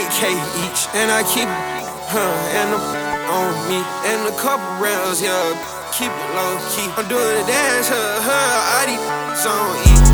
8K each, and I keep and the on me, and a couple rounds, yeah. Keep it low key. I'm doing the dance, I these on E.